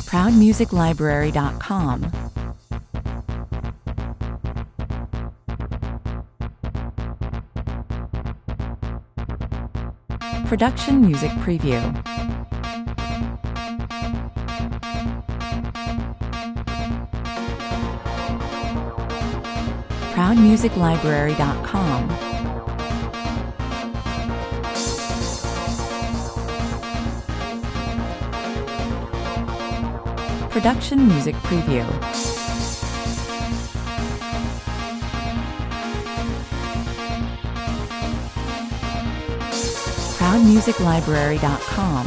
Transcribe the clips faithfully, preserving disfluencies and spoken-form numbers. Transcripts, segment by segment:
proud music library dot com. Production Music Preview. proud music library dot com. Production Music Preview. proud music library dot com.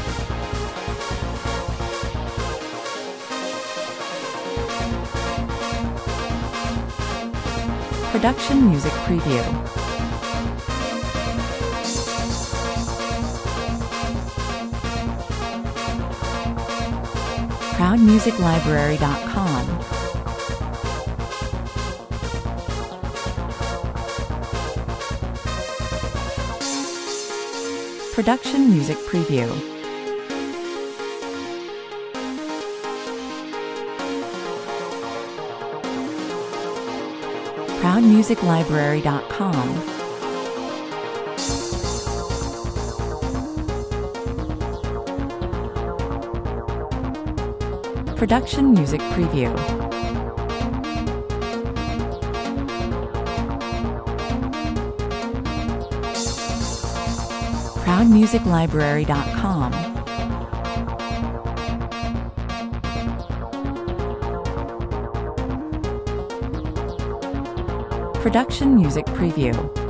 Production Music Preview. proud music library dot com. Production Music Preview. proud music library dot com. Production Music Preview. proud music library dot com. Production Music Preview.